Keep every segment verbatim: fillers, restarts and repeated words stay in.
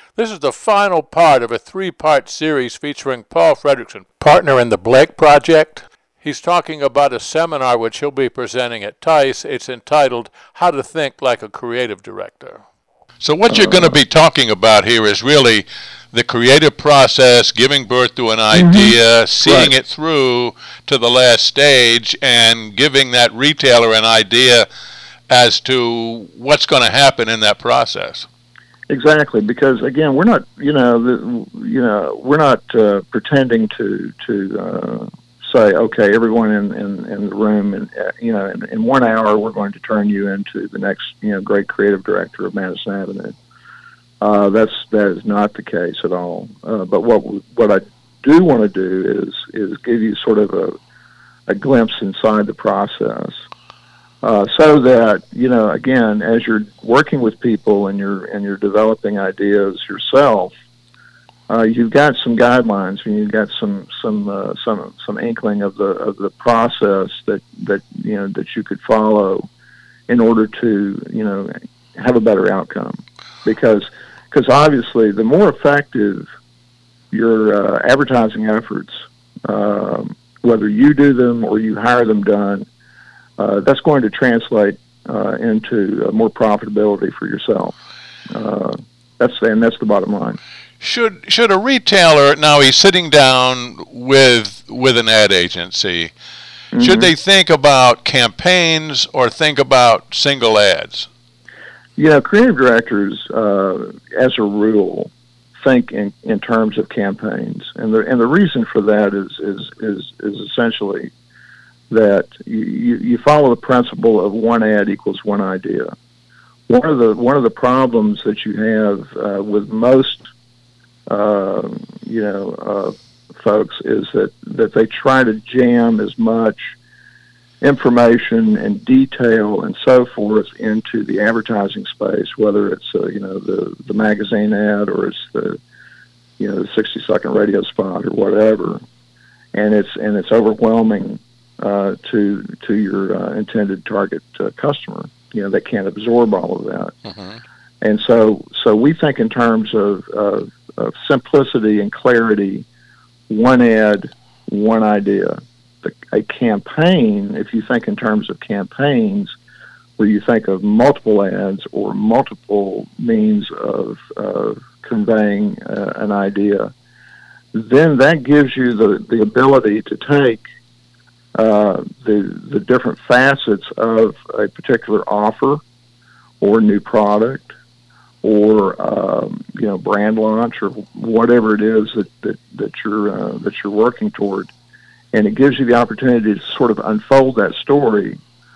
This is the final part of a three-part series featuring Paul Fredrickson, partner in the Blake Project. He's talking about a seminar which he'll be presenting at Tice. It's entitled How to Think Like a Creative Director. So what you're going to be talking about here is really the creative process, giving birth to an idea, mm-hmm. seeing right. it through to the last stage, and giving that retailer an idea as to what's going to happen in that process. Exactly, because again, we're not, you know, the, you know, we're not uh, pretending to to uh, say, okay, everyone in, in, in the room, and uh, you know, in, in one hour, we're going to turn you into the next, you know, great creative director of Madison Avenue. Uh, that's that is not the case at all. Uh, but what what I do want to do is is give you sort of a a glimpse inside the process. Uh, so that, you know, again, as you're working with people and you're and you're developing ideas yourself, uh, you've got some guidelines and you've got some some uh, some some inkling of the of the process that, that you know that you could follow in order to, you know, have a better outcome. Because because obviously the more effective your uh, advertising efforts, uh, whether you do them or you hire them done, Uh, that's going to translate uh, into uh, more profitability for yourself. Uh, that's and that's the bottom line. Should should a retailer, now he's sitting down with with an ad agency, mm-hmm. should they think about campaigns or think about single ads? You know, creative directors, uh, as a rule, think in, in terms of campaigns, and the and the reason for that is is is, is essentially that you, you follow the principle of one ad equals one idea. One of the one of the problems that you have uh, with most uh, you know uh, folks is that, that they try to jam as much information and detail and so forth into the advertising space, whether it's uh, you know the the magazine ad or it's the you know the sixty second radio spot or whatever, and it's and it's overwhelming. Uh, to to your uh, intended target uh, customer, you know, they can't absorb all of that, mm-hmm. and so so we think in terms of, of, of simplicity and clarity. One ad, one idea. The, a campaign, if you think in terms of campaigns, where you think of multiple ads or multiple means of, of conveying uh, an idea, then that gives you the, the ability to take Uh, the the different facets of a particular offer or new product or um, you know brand launch or whatever it is that that, that you're uh, that you're working toward, and it gives you the opportunity to sort of unfold that story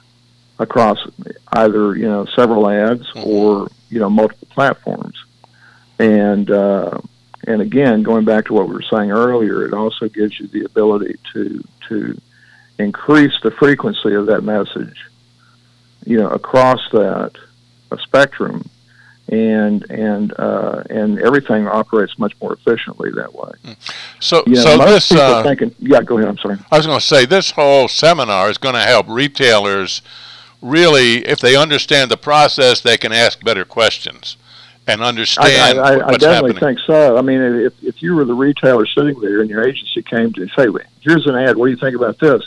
across either you know several ads or you know multiple platforms, and uh, and again going back to what we were saying earlier, it also gives you the ability to to increase the frequency of that message, you know, across that a spectrum, and and uh, and everything operates much more efficiently that way. So, you know, so most this. people Uh, thinking, yeah, go ahead. I'm sorry. I was going to say this whole seminar is going to help retailers really, if they understand the process, they can ask better questions and understand I, I, what's I definitely happening. think so. I mean, if if you were the retailer sitting there and your agency came to say, "Here's an ad. What do you think about this?"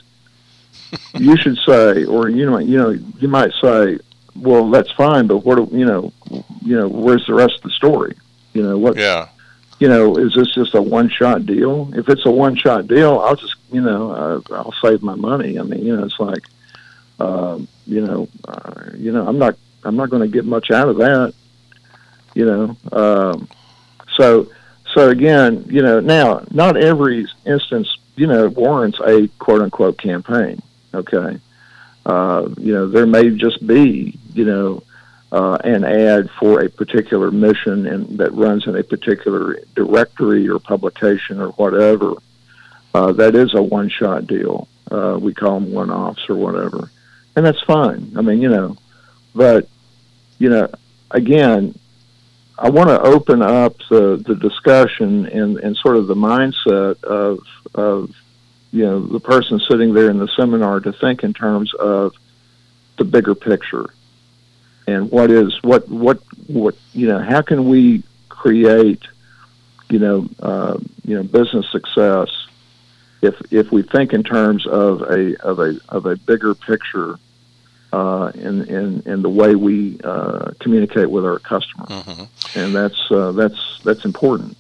You should say, or you know, you know, you might say, "Well, that's fine, but what, do, you know, you know, where's the rest of the story? You know, what? Yeah. You know, is this just a one-shot deal? If it's a one-shot deal, I'll just, you know, uh, I'll save my money. I mean, you know, it's like, uh, you know, uh, you know, I'm not, I'm not going to get much out of that. You know, um, so, so again, you know, now not every instance, you know, warrants a quote-unquote campaign. Okay, uh, you know, there may just be, you know, uh, an ad for a particular mission and that runs in a particular directory or publication or whatever. Uh, that is a one-shot deal. Uh, we call them one-offs or whatever, and that's fine. I mean, you know, but you know, again, I want to open up the, the discussion and, and sort of the mindset of of you know, the person sitting there in the seminar to think in terms of the bigger picture and what is, what, what, what, you know, how can we create, you know, uh, you know, business success if if we think in terms of a of a of a bigger picture uh, in in in the way we uh, communicate with our customer, mm-hmm. and that's uh, that's that's important.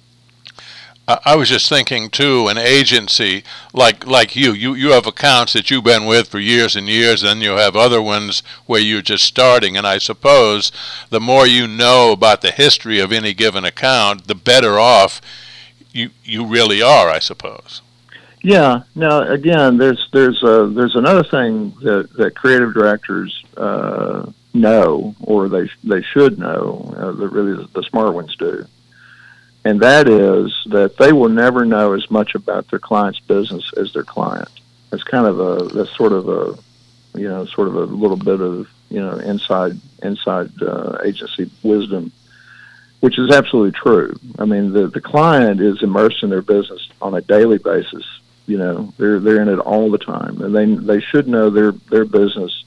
I was just thinking too, an agency like like you, you, you have accounts that you've been with for years and years, and you have other ones where you're just starting. And I suppose the more you know about the history of any given account, the better off you you really are, I suppose. Yeah. Now, again, there's there's a, there's another thing that, that creative directors uh, know, or they they should know. Uh, that really the smart ones do. And that is that they will never know as much about their client's business as their client. That's kind of a, that's sort of a, you know, sort of a little bit of, you know, inside, inside uh, agency wisdom, which is absolutely true. I mean, the, the client is immersed in their business on a daily basis. You know, they're, they're in it all the time, and they, they should know their, their business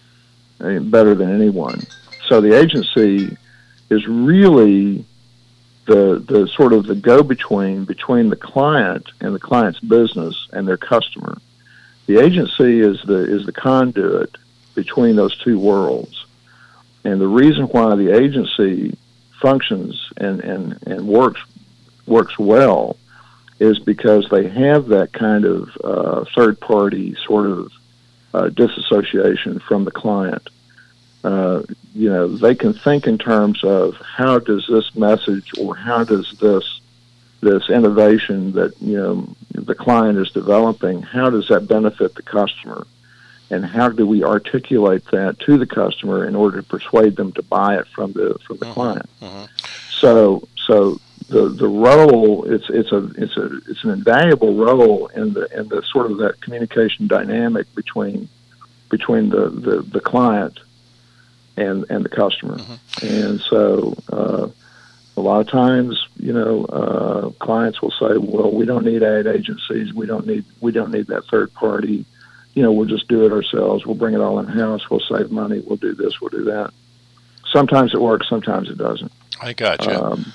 better than anyone. So the agency is really the the sort of the go-between between the client and the client's business and their customer. The agency is the is the conduit between those two worlds. And the reason why the agency functions and, and, and works works well is because they have that kind of uh, third-party sort of uh, disassociation from the client. Uh, you know, they can think in terms of how does this message or how does this this innovation that, you know, the client is developing, how does that benefit the customer? And how do we articulate that to the customer in order to persuade them to buy it from the from the mm-hmm. client? Mm-hmm. So so the the role it's it's a it's a it's an invaluable role in the in the sort of that communication dynamic between between the, the, the client and and the customer. Mm-hmm. And so uh, a lot of times, you know, uh, clients will say, well, we don't need ad agencies, we don't need we don't need that third party. You know, we'll just do it ourselves. We'll bring it all in-house. We'll save money. We'll do this. We'll do that. Sometimes it works. Sometimes it doesn't. I got you. Um,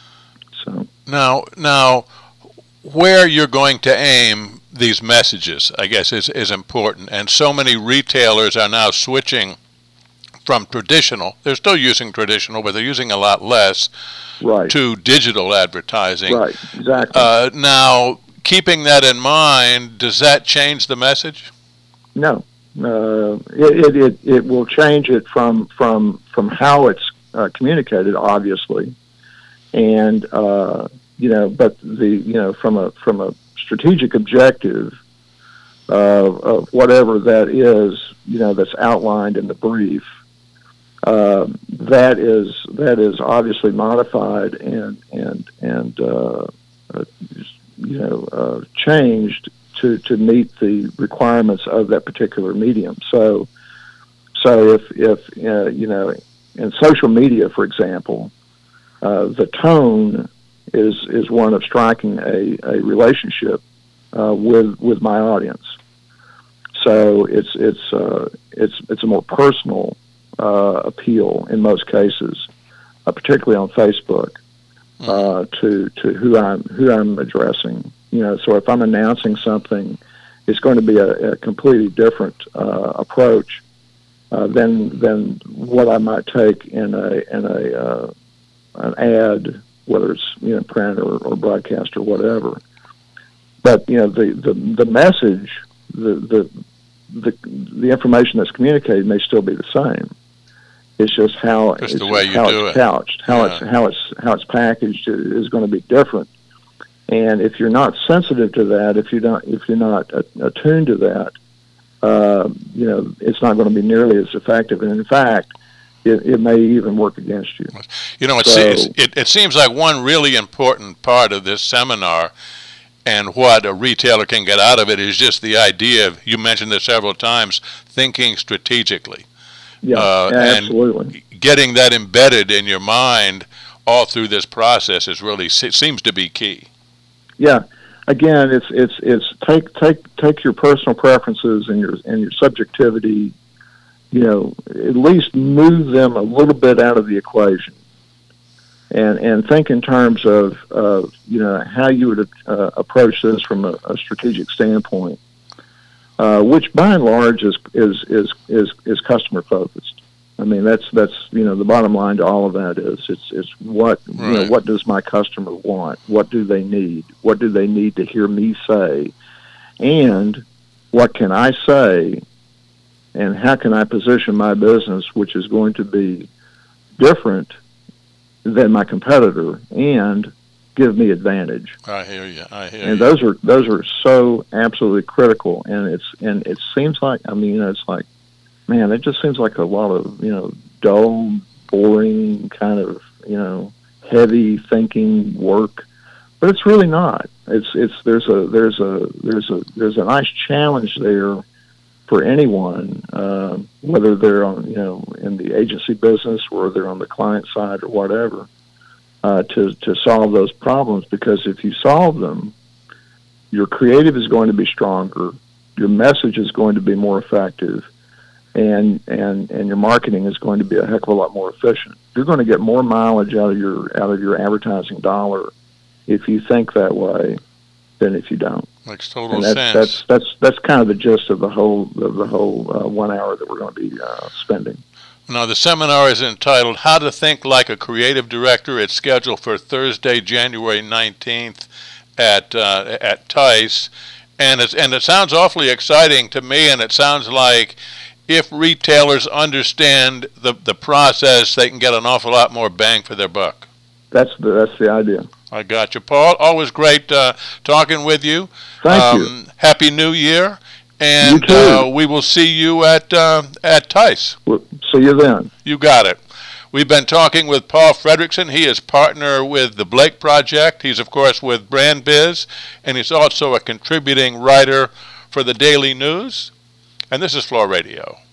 so now, now, where you're going to aim these messages, I guess, is is important. And so many retailers are now switching from traditional. They're still using traditional, but they're using a lot less. Right. To digital advertising. Right. Exactly. Uh, now, keeping that in mind, does that change the message? No, uh, it, it, it it will change it from from from how it's uh, communicated, obviously, and uh, you know, but the you know from a from a strategic objective of, of whatever that is, you know, that's outlined in the brief, uh, that is that is obviously modified and and and uh, uh, you know uh, changed to, to meet the requirements of that particular medium. So, so if, if uh, you know, in social media, for example, uh, the tone is is one of striking a, a relationship uh, with with my audience. So it's it's uh, it's it's a more personal uh, appeal in most cases, uh, particularly on Facebook, uh, to to who I'm who I'm addressing. You know, so if I'm announcing something, it's going to be a, a completely different uh, approach uh, than than what I might take in a in a uh, an ad, whether it's you know print or, or broadcast or whatever. But you know, the, the, the message, the, the the the information that's communicated may still be the same. It's just how just it's, the way you how do it's it. couched, how yeah. it's how it's how it's packaged is going to be different. And if you're not sensitive to that, if you're not if you're not attuned to that, uh, you know, it's not going to be nearly as effective. And in fact, it, it may even work against you. You know, it, so, seems, it, it seems like one really important part of this seminar and what a retailer can get out of it is just the idea of, you mentioned this several times, thinking strategically. Yeah, uh, yeah and absolutely. Getting that embedded in your mind all through this process is really seems to be key. Yeah, again, it's it's it's take take take your personal preferences and your and your subjectivity, you know, at least move them a little bit out of the equation, and and think in terms of uh, you know how you would uh, approach this from a, a strategic standpoint, uh, which by and large is is is is, is customer focused. I mean that's that's you know the bottom line to all of that is it's it's what right. you know what does my customer want? What do they need? What do they need to hear me say? And what can I say? And how can I position my business, which is going to be different than my competitor and give me advantage? I hear you. I hear and you. And those are those are so absolutely critical. And it's and it seems like I mean, you know, it's like, man, it just seems like a lot of you know dull, boring kind of you know heavy thinking work, but it's really not. It's it's there's a there's a there's a there's a nice challenge there for anyone, uh, whether they're on, you know, in the agency business or they're on the client side or whatever, uh, to to solve those problems. Because if you solve them, your creative is going to be stronger, your message is going to be more effective, and and and your marketing is going to be a heck of a lot more efficient. You're going to get more mileage out of your out of your advertising dollar if you think that way than if you don't. Makes total and that's, sense. That's that's that's kind of the gist of the whole of the whole uh, one hour that we're going to be uh, spending. Now, the seminar is entitled "How to Think Like a Creative Director." It's scheduled for Thursday, January nineteenth, at uh, at Tice, and it's and it sounds awfully exciting to me. And it sounds like if retailers understand the the process, they can get an awful lot more bang for their buck. That's the that's the idea. I got you, Paul. Always great uh, talking with you. Thank um, you. Happy New Year, and you too. Uh, we will see you at uh, at Tice. We'll see you then. You got it. We've been talking with Paul Fredrickson. He is partner with the Blake Project. He's, of course, with Brand Biz, and he's also a contributing writer for the Daily News. And this is Floor Radio.